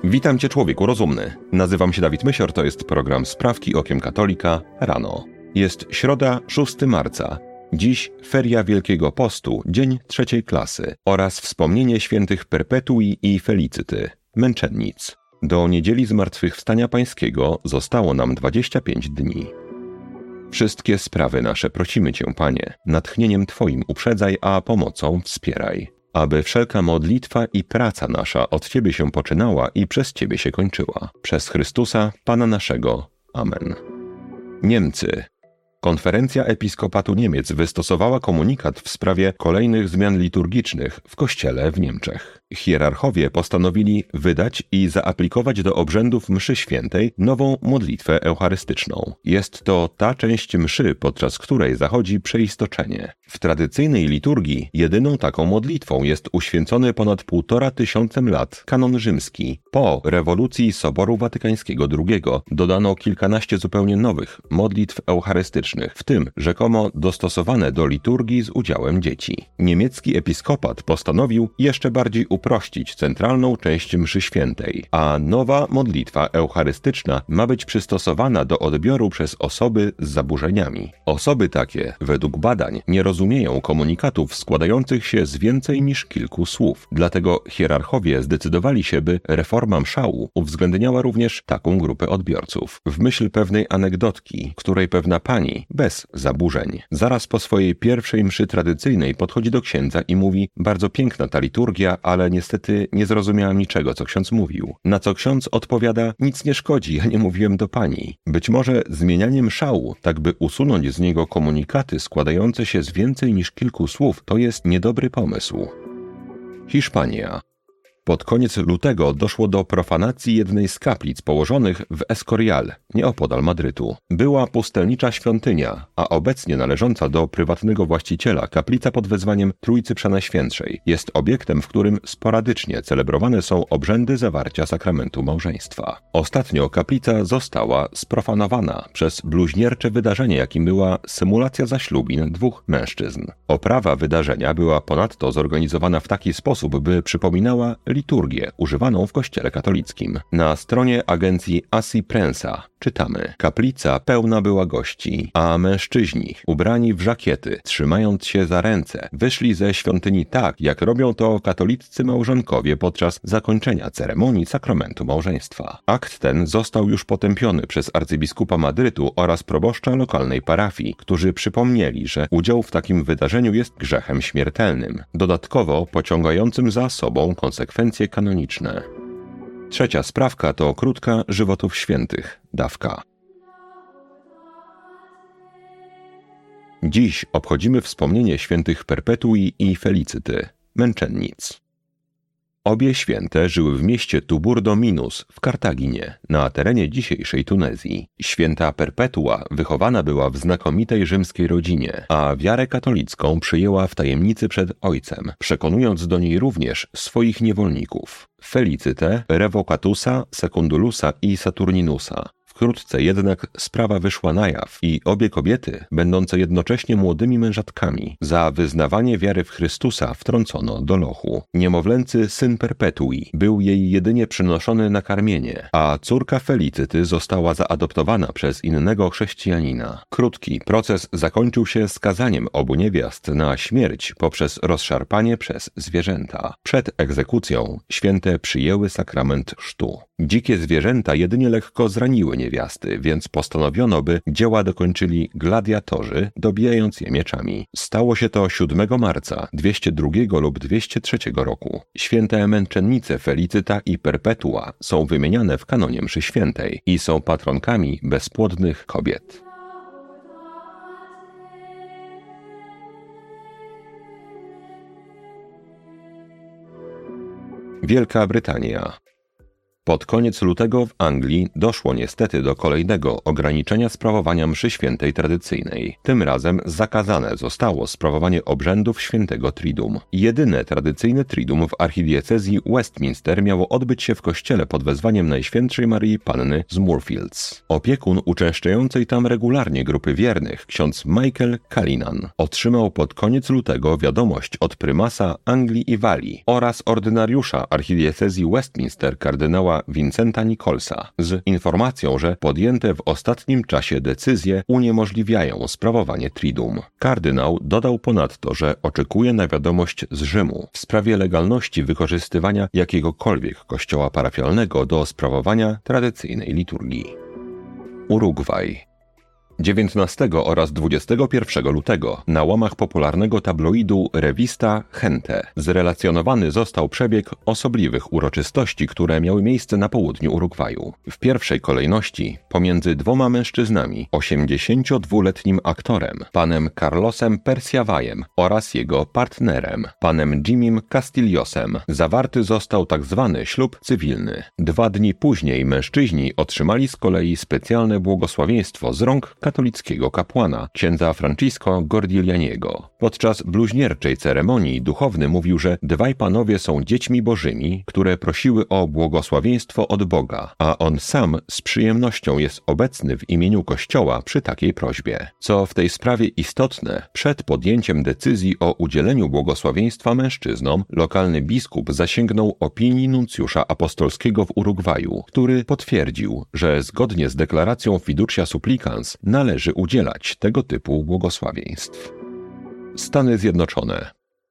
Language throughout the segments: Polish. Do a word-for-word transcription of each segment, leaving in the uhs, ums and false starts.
Witam Cię, człowieku rozumny. Nazywam się Dawid Mysior, to jest program Sprawki okiem katolika rano. Jest środa, szóstego marca. Dziś feria Wielkiego Postu, dzień trzeciej klasy oraz wspomnienie świętych Perpetui i Felicyty, męczennic. Do niedzieli Zmartwychwstania Pańskiego zostało nam dwadzieścia pięć dni. Wszystkie sprawy nasze prosimy Cię, Panie, natchnieniem Twoim uprzedzaj, a pomocą wspieraj. Aby wszelka modlitwa i praca nasza od Ciebie się poczynała i przez Ciebie się kończyła. Przez Chrystusa, Pana naszego. Amen. Niemcy. Konferencja Episkopatu Niemiec wystosowała komunikat w sprawie kolejnych zmian liturgicznych w Kościele w Niemczech. Hierarchowie postanowili wydać i zaaplikować do obrzędów mszy świętej nową modlitwę eucharystyczną. Jest to ta część mszy, podczas której zachodzi przeistoczenie. W tradycyjnej liturgii jedyną taką modlitwą jest uświęcony ponad półtora tysiącem lat kanon rzymski. Po rewolucji Soboru Watykańskiego drugiego dodano kilkanaście zupełnie nowych modlitw eucharystycznych, w tym rzekomo dostosowane do liturgii z udziałem dzieci. Niemiecki episkopat postanowił jeszcze bardziej uprościć centralną część mszy świętej, a nowa modlitwa eucharystyczna ma być przystosowana do odbioru przez osoby z zaburzeniami. Osoby takie, według badań, nie rozumieją komunikatów składających się z więcej niż kilku słów. Dlatego hierarchowie zdecydowali się, by reforma mszału uwzględniała również taką grupę odbiorców. W myśl pewnej anegdotki, której pewna pani, bez zaburzeń, zaraz po swojej pierwszej mszy tradycyjnej podchodzi do księdza i mówi: bardzo piękna ta liturgia, ale niestety nie zrozumiałam niczego, co ksiądz mówił. Na co ksiądz odpowiada: nic nie szkodzi, ja nie mówiłem do pani. Być może zmienianie mszału, tak by usunąć z niego komunikaty składające się z więcej niż kilku słów, to jest niedobry pomysł. Hiszpania. Pod koniec lutego doszło do profanacji jednej z kaplic położonych w Escorial, nieopodal Madrytu. Była pustelnicza świątynia, a obecnie należąca do prywatnego właściciela kaplica pod wezwaniem Trójcy Przenajświętszej jest obiektem, w którym sporadycznie celebrowane są obrzędy zawarcia sakramentu małżeństwa. Ostatnio kaplica została sprofanowana przez bluźniercze wydarzenie, jakim była symulacja zaślubin dwóch mężczyzn. Oprawa wydarzenia była ponadto zorganizowana w taki sposób, by przypominała liturgię używaną w Kościele katolickim. Na stronie agencji Asi Prensa czytamy: kaplica pełna była gości, a mężczyźni, ubrani w żakiety, trzymając się za ręce, wyszli ze świątyni tak, jak robią to katoliccy małżonkowie podczas zakończenia ceremonii sakramentu małżeństwa. Akt ten został już potępiony przez arcybiskupa Madrytu oraz proboszcza lokalnej parafii, którzy przypomnieli, że udział w takim wydarzeniu jest grzechem śmiertelnym, dodatkowo pociągającym za sobą konsekwencje kanoniczne. Trzecia sprawka to krótka żywotów świętych, dawka. Dziś obchodzimy wspomnienie świętych Perpetui i Felicyty, męczennic. Obie święte żyły w mieście Tuburdo-Minus w Kartaginie, na terenie dzisiejszej Tunezji. Święta Perpetua wychowana była w znakomitej rzymskiej rodzinie, a wiarę katolicką przyjęła w tajemnicy przed ojcem, przekonując do niej również swoich niewolników: Felicytę, Revocatusa, Secundulusa i Saturninusa. Wkrótce jednak sprawa wyszła na jaw i obie kobiety, będące jednocześnie młodymi mężatkami, za wyznawanie wiary w Chrystusa wtrącono do lochu. Niemowlęcy syn Perpetui był jej jedynie przynoszony na karmienie, a córka Felicyty została zaadoptowana przez innego chrześcijanina. Krótki proces zakończył się skazaniem obu niewiast na śmierć poprzez rozszarpanie przez zwierzęta. Przed egzekucją święte przyjęły sakrament chrztu. Dzikie zwierzęta jedynie lekko zraniły niewiasty, więc postanowiono, by dzieła dokończyli gladiatorzy, dobijając je mieczami. Stało się to siódmego marca dwieście drugiego lub dwieście trzeciego roku. Święte męczennice Felicyta i Perpetua są wymieniane w kanonie mszy świętej i są patronkami bezpłodnych kobiet. Wielka Brytania. Pod koniec lutego w Anglii doszło niestety do kolejnego ograniczenia sprawowania mszy świętej tradycyjnej. Tym razem zakazane zostało sprawowanie obrzędów świętego Triduum. Jedyne tradycyjne Triduum w archidiecezji Westminster miało odbyć się w kościele pod wezwaniem Najświętszej Maryi Panny z Moorfields. Opiekun uczęszczającej tam regularnie grupy wiernych, ksiądz Michael Callinan, otrzymał pod koniec lutego wiadomość od prymasa Anglii i Walii oraz ordynariusza archidiecezji Westminster kardynała kardynała Vincenta Nicholsa z informacją, że podjęte w ostatnim czasie decyzje uniemożliwiają sprawowanie Triduum. Kardynał dodał ponadto, że oczekuje na wiadomość z Rzymu w sprawie legalności wykorzystywania jakiegokolwiek kościoła parafialnego do sprawowania tradycyjnej liturgii. Urugwaj. dziewiętnastego oraz dwudziestego pierwszego lutego na łamach popularnego tabloidu Revista Gente zrelacjonowany został przebieg osobliwych uroczystości, które miały miejsce na południu Urugwaju. W pierwszej kolejności pomiędzy dwoma mężczyznami, osiemdziesięciodwuletnim aktorem, panem Carlosem Perciavajem oraz jego partnerem, panem Jimim Castillosem, zawarty został tak zwany ślub cywilny. Dwa dni później mężczyźni otrzymali z kolei specjalne błogosławieństwo z rąk katolickiego kapłana, księdza Francisco Gordilianiego. Podczas bluźnierczej ceremonii duchowny mówił, że dwaj panowie są dziećmi bożymi, które prosiły o błogosławieństwo od Boga, a on sam z przyjemnością jest obecny w imieniu Kościoła przy takiej prośbie. Co w tej sprawie istotne, przed podjęciem decyzji o udzieleniu błogosławieństwa mężczyznom, lokalny biskup zasięgnął opinii nuncjusza apostolskiego w Urugwaju, który potwierdził, że zgodnie z deklaracją Fiducia Supplicans należy udzielać tego typu błogosławieństw. Stany Zjednoczone.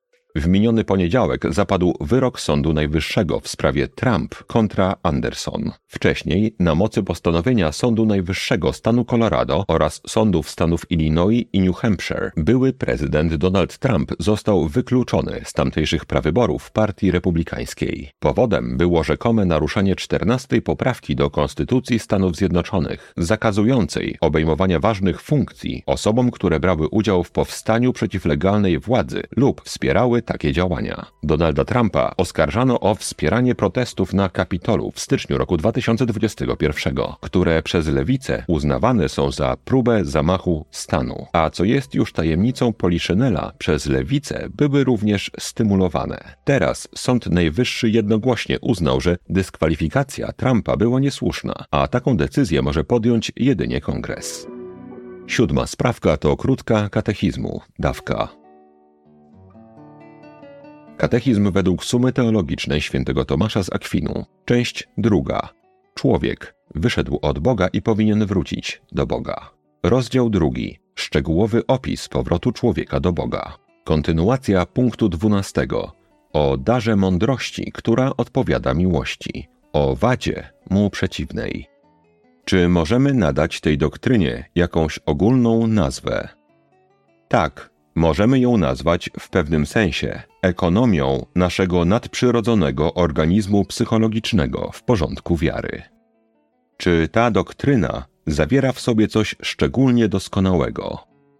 W miniony poniedziałek zapadł wyrok Sądu Najwyższego w sprawie Trump kontra Anderson. Wcześniej, na mocy postanowienia Sądu Najwyższego stanu Colorado oraz sądów stanów Illinois i New Hampshire, były prezydent Donald Trump został wykluczony z tamtejszych prawyborów partii republikańskiej. Powodem było rzekome naruszenie czternastej poprawki do Konstytucji Stanów Zjednoczonych, zakazującej obejmowania ważnych funkcji osobom, które brały udział w powstaniu przeciwlegalnej władzy lub wspierały takie działania. Donalda Trumpa oskarżano o wspieranie protestów na Kapitolu w styczniu roku dwa tysiące dwudziestego pierwszego, które przez lewicę uznawane są za próbę zamachu stanu, a co jest już tajemnicą Poliszynela, przez lewicę były również stymulowane. Teraz Sąd Najwyższy jednogłośnie uznał, że dyskwalifikacja Trumpa była niesłuszna, a taką decyzję może podjąć jedynie Kongres. Siódma sprawka to krótka katechizmu, dawka. Katechizm według Sumy Teologicznej świętego Tomasza z Akwinu. Część druga. Człowiek wyszedł od Boga i powinien wrócić do Boga. Rozdział drugi. Szczegółowy opis powrotu człowieka do Boga. Kontynuacja punktu dwunastego. O darze mądrości, która odpowiada miłości. O wadzie mu przeciwnej. Czy możemy nadać tej doktrynie jakąś ogólną nazwę? Tak. Możemy ją nazwać w pewnym sensie ekonomią naszego nadprzyrodzonego organizmu psychologicznego w porządku wiary. Czy ta doktryna zawiera w sobie coś szczególnie doskonałego?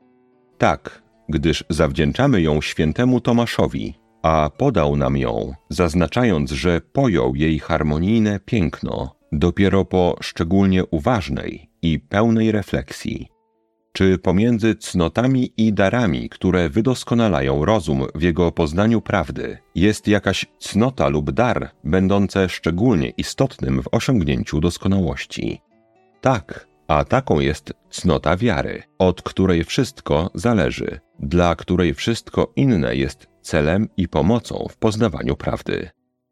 Tak, gdyż zawdzięczamy ją świętemu Tomaszowi, a podał nam ją, zaznaczając, że pojął jej harmonijne piękno dopiero po szczególnie uważnej i pełnej refleksji. Czy pomiędzy cnotami i darami, które wydoskonalają rozum w jego poznaniu prawdy, jest jakaś cnota lub dar, będące szczególnie istotnym w osiągnięciu doskonałości? Tak, a taką jest cnota wiary, od której wszystko zależy, dla której wszystko inne jest celem i pomocą w poznawaniu prawdy.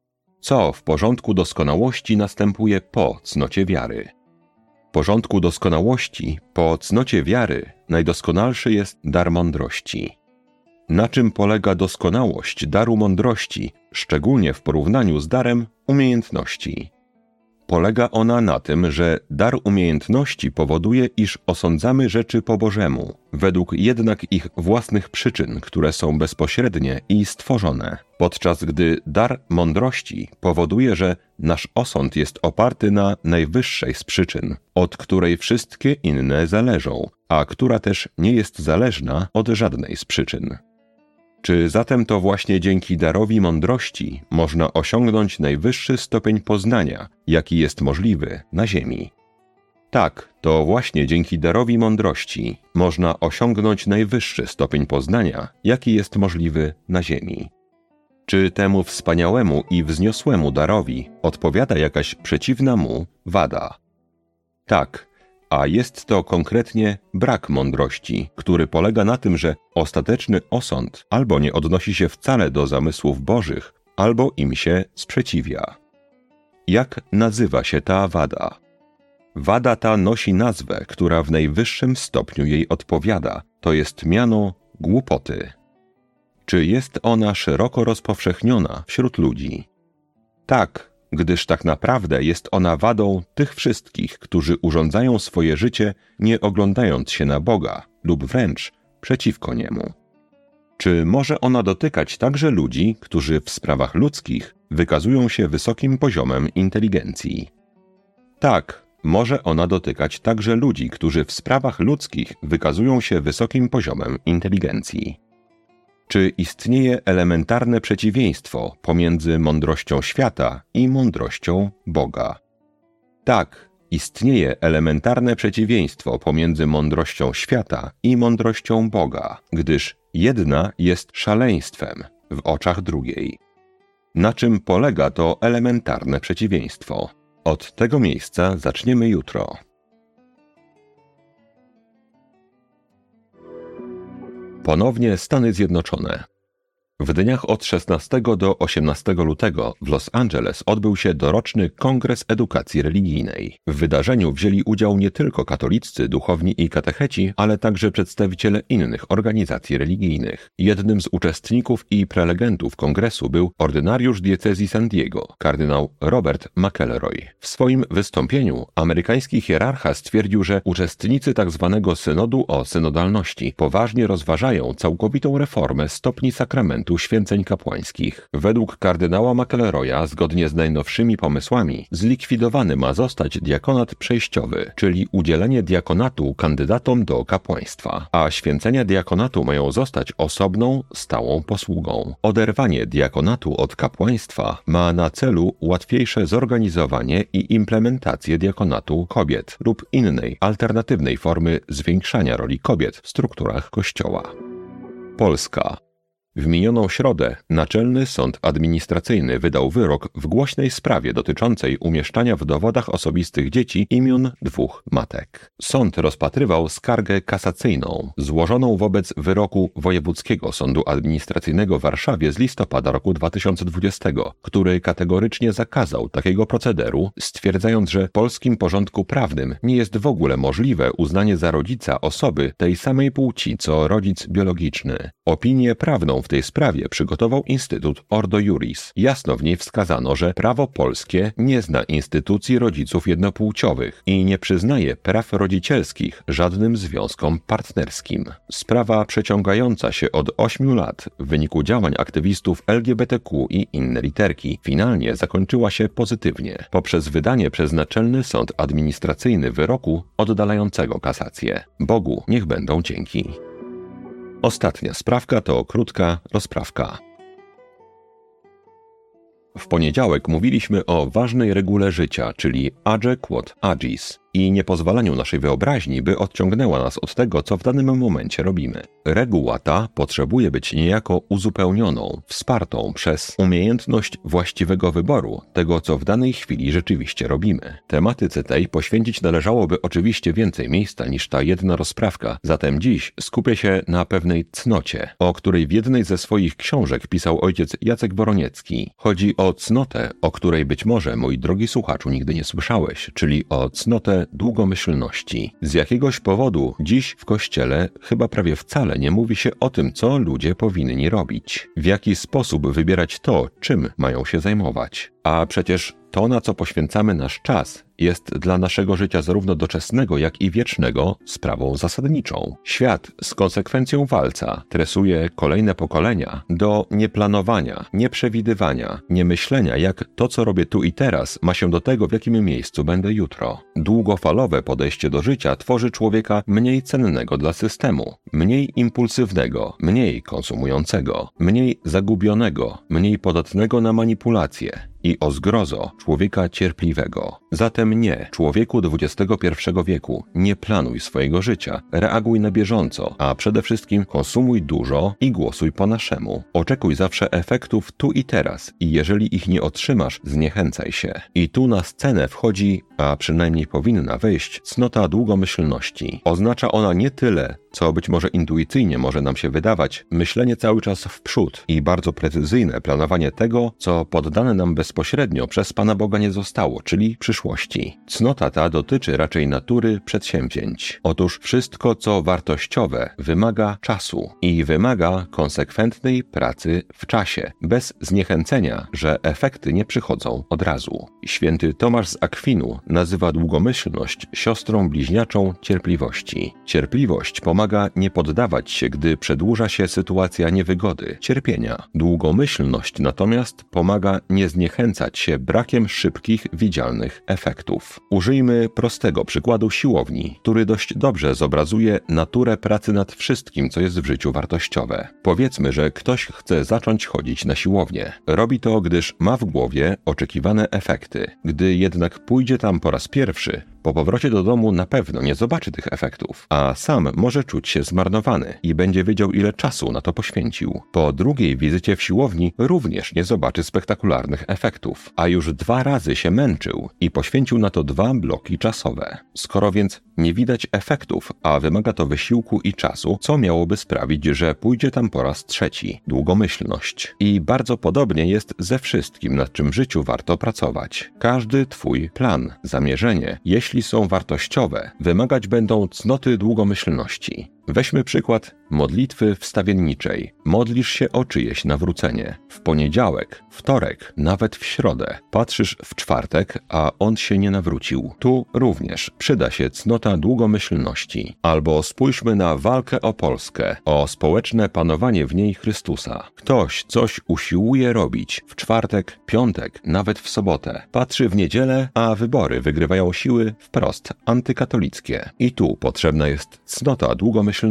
Co w porządku doskonałości następuje po cnocie wiary? W porządku doskonałości, po cnocie wiary, najdoskonalszy jest dar mądrości. Na czym polega doskonałość daru mądrości, szczególnie w porównaniu z darem umiejętności? Polega ona na tym, że dar umiejętności powoduje, iż osądzamy rzeczy po Bożemu, według jednak ich własnych przyczyn, które są bezpośrednie i stworzone, podczas gdy dar mądrości powoduje, że nasz osąd jest oparty na najwyższej z przyczyn, od której wszystkie inne zależą, a która też nie jest zależna od żadnej z przyczyn. Czy zatem to właśnie dzięki darowi mądrości można osiągnąć najwyższy stopień poznania, jaki jest możliwy na ziemi? Tak, to właśnie dzięki darowi mądrości można osiągnąć najwyższy stopień poznania, jaki jest możliwy na ziemi. Czy temu wspaniałemu i wzniosłemu darowi odpowiada jakaś przeciwna mu wada? Tak, a jest to konkretnie brak mądrości, który polega na tym, że ostateczny osąd albo nie odnosi się wcale do zamysłów bożych, albo im się sprzeciwia. Jak nazywa się ta wada? Wada ta nosi nazwę, która w najwyższym stopniu jej odpowiada, to jest miano głupoty. Czy jest ona szeroko rozpowszechniona wśród ludzi? Tak, gdyż tak naprawdę jest ona wadą tych wszystkich, którzy urządzają swoje życie, nie oglądając się na Boga lub wręcz przeciwko Niemu. Czy może ona dotykać także ludzi, którzy w sprawach ludzkich wykazują się wysokim poziomem inteligencji? Tak, może ona dotykać także ludzi, którzy w sprawach ludzkich wykazują się wysokim poziomem inteligencji. Czy istnieje elementarne przeciwieństwo pomiędzy mądrością świata i mądrością Boga? Tak, istnieje elementarne przeciwieństwo pomiędzy mądrością świata i mądrością Boga, gdyż jedna jest szaleństwem w oczach drugiej. Na czym polega to elementarne przeciwieństwo? Od tego miejsca zaczniemy jutro. Ponownie Stany Zjednoczone. W dniach od szesnastego do osiemnastego lutego w Los Angeles odbył się doroczny Kongres Edukacji Religijnej. W wydarzeniu wzięli udział nie tylko katoliccy, duchowni i katecheci, ale także przedstawiciele innych organizacji religijnych. Jednym z uczestników i prelegentów kongresu był ordynariusz diecezji San Diego, kardynał Robert McElroy. W swoim wystąpieniu amerykański hierarcha stwierdził, że uczestnicy tzw. synodu o synodalności poważnie rozważają całkowitą reformę stopni sakramentu święceń kapłańskich. Według kardynała McElroya, zgodnie z najnowszymi pomysłami, zlikwidowany ma zostać diakonat przejściowy, czyli udzielenie diakonatu kandydatom do kapłaństwa, a święcenia diakonatu mają zostać osobną, stałą posługą. Oderwanie diakonatu od kapłaństwa ma na celu łatwiejsze zorganizowanie i implementację diakonatu kobiet lub innej, alternatywnej formy zwiększania roli kobiet w strukturach Kościoła. Polska. W minioną środę Naczelny Sąd Administracyjny wydał wyrok w głośnej sprawie dotyczącej umieszczania w dowodach osobistych dzieci imion dwóch matek. Sąd rozpatrywał skargę kasacyjną złożoną wobec wyroku Wojewódzkiego Sądu Administracyjnego w Warszawie z listopada roku dwa tysiące dwudziestego, który kategorycznie zakazał takiego procederu, stwierdzając, że w polskim porządku prawnym nie jest w ogóle możliwe uznanie za rodzica osoby tej samej płci co rodzic biologiczny. Opinię prawną w tej sprawie przygotował Instytut Ordo Iuris. Jasno w niej wskazano, że prawo polskie nie zna instytucji rodziców jednopłciowych i nie przyznaje praw rodzicielskich żadnym związkom partnerskim. Sprawa przeciągająca się od ośmiu lat w wyniku działań aktywistów L G B T Q i inne literki finalnie zakończyła się pozytywnie poprzez wydanie przez Naczelny Sąd Administracyjny wyroku oddalającego kasację. Bogu niech będą dzięki. Ostatnia sprawka to krótka rozprawka. W poniedziałek mówiliśmy o ważnej regule życia, czyli age quod agis, i niepozwalaniu naszej wyobraźni, by odciągnęła nas od tego, co w danym momencie robimy. Reguła ta potrzebuje być niejako uzupełnioną, wspartą przez umiejętność właściwego wyboru tego, co w danej chwili rzeczywiście robimy. Tematyce tej poświęcić należałoby oczywiście więcej miejsca niż ta jedna rozprawka, zatem dziś skupię się na pewnej cnocie, o której w jednej ze swoich książek pisał ojciec Jacek Woroniecki. Chodzi o cnotę, o której być może, mój drogi słuchaczu, nigdy nie słyszałeś, czyli o cnotę długomyślności. Z jakiegoś powodu dziś w Kościele chyba prawie wcale nie mówi się o tym, co ludzie powinni robić. W jaki sposób wybierać to, czym mają się zajmować. A przecież to, na co poświęcamy nasz czas, jest dla naszego życia zarówno doczesnego, jak i wiecznego sprawą zasadniczą. Świat z konsekwencją walca tresuje kolejne pokolenia do nieplanowania, nieprzewidywania, niemyślenia, jak to, co robię tu i teraz, ma się do tego, w jakim miejscu będę jutro. Długofalowe podejście do życia tworzy człowieka mniej cennego dla systemu, mniej impulsywnego, mniej konsumującego, mniej zagubionego, mniej podatnego na manipulacje i, o zgrozo, człowieka cierpliwego. Zatem nie, człowieku dwudziestego pierwszego wieku, nie planuj swojego życia, reaguj na bieżąco, a przede wszystkim konsumuj dużo i głosuj po naszemu. Oczekuj zawsze efektów tu i teraz i jeżeli ich nie otrzymasz, zniechęcaj się. I tu na scenę wchodzi a przynajmniej powinna wejść, cnota długomyślności. Oznacza ona nie tyle, co być może intuicyjnie może nam się wydawać, myślenie cały czas w przód i bardzo precyzyjne planowanie tego, co poddane nam bezpośrednio przez Pana Boga nie zostało, czyli przyszłości. Cnota ta dotyczy raczej natury przedsięwzięć. Otóż wszystko, co wartościowe, wymaga czasu i wymaga konsekwentnej pracy w czasie, bez zniechęcenia, że efekty nie przychodzą od razu. Święty Tomasz z Akwinu nazywa długomyślność siostrą bliźniaczą cierpliwości. Cierpliwość pomaga nie poddawać się, gdy przedłuża się sytuacja niewygody, cierpienia. Długomyślność natomiast pomaga nie zniechęcać się brakiem szybkich, widzialnych efektów. Użyjmy prostego przykładu siłowni, który dość dobrze zobrazuje naturę pracy nad wszystkim, co jest w życiu wartościowe. Powiedzmy, że ktoś chce zacząć chodzić na siłownię. Robi to, gdyż ma w głowie oczekiwane efekty. Gdy jednak pójdzie tam po raz pierwszy, po powrocie do domu na pewno nie zobaczy tych efektów, a sam może czuć się zmarnowany i będzie wiedział, ile czasu na to poświęcił. Po drugiej wizycie w siłowni również nie zobaczy spektakularnych efektów, a już dwa razy się męczył i poświęcił na to dwa bloki czasowe. Skoro więc nie widać efektów, a wymaga to wysiłku i czasu, co miałoby sprawić, że pójdzie tam po raz trzeci? Długomyślność. I bardzo podobnie jest ze wszystkim, nad czym w życiu warto pracować. Każdy Twój plan, zamierzenie, jeśli Jeśli są wartościowe, wymagać będą cnoty długomyślności. Weźmy przykład modlitwy wstawienniczej. Modlisz się o czyjeś nawrócenie. W poniedziałek, wtorek, nawet w środę. Patrzysz w czwartek, a on się nie nawrócił. Tu również przyda się cnota długomyślności. Albo spójrzmy na walkę o Polskę, o społeczne panowanie w niej Chrystusa. Ktoś coś usiłuje robić w czwartek, piątek, nawet w sobotę. Patrzy w niedzielę, a wybory wygrywają siły wprost antykatolickie. I tu potrzebna jest cnota długomyślności.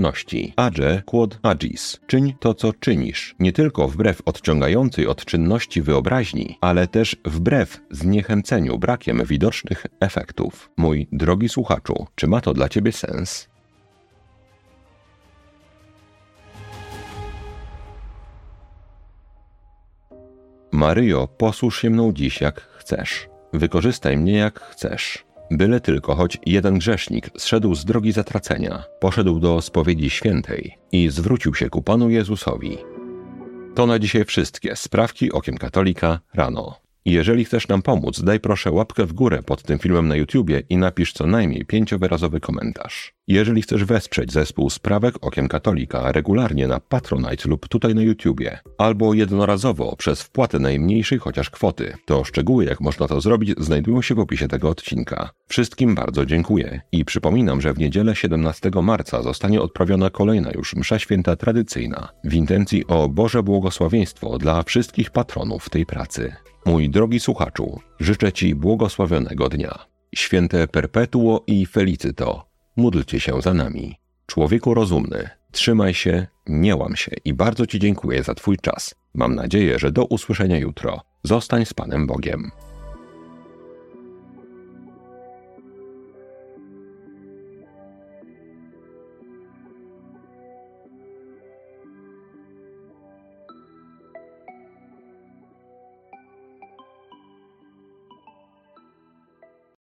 Age quod agis. Czyń to, co czynisz. Nie tylko wbrew odciągającej od czynności wyobraźni, ale też wbrew zniechęceniu brakiem widocznych efektów. Mój drogi słuchaczu, czy ma to dla Ciebie sens? Maryjo, posłuż się mną dziś jak chcesz. Wykorzystaj mnie jak chcesz. Byle tylko choć jeden grzesznik zszedł z drogi zatracenia, poszedł do spowiedzi świętej i zwrócił się ku Panu Jezusowi. To na dzisiaj wszystkie sprawki okiem katolika rano. Jeżeli chcesz nam pomóc, daj proszę łapkę w górę pod tym filmem na YouTubie i napisz co najmniej pięciowyrazowy komentarz. Jeżeli chcesz wesprzeć zespół Sprawek Okiem Katolika regularnie na Patronite lub tutaj na YouTubie, albo jednorazowo przez wpłatę najmniejszej chociaż kwoty, to szczegóły jak można to zrobić znajdują się w opisie tego odcinka. Wszystkim bardzo dziękuję i przypominam, że w niedzielę siedemnastego marca zostanie odprawiona kolejna już msza święta tradycyjna w intencji o Boże błogosławieństwo dla wszystkich patronów tej pracy. Mój drogi słuchaczu, życzę Ci błogosławionego dnia. Święte Perpetuo i Felicito, módlcie się za nami. Człowieku rozumny, trzymaj się, nie łam się i bardzo Ci dziękuję za Twój czas. Mam nadzieję, że do usłyszenia jutro. Zostań z Panem Bogiem.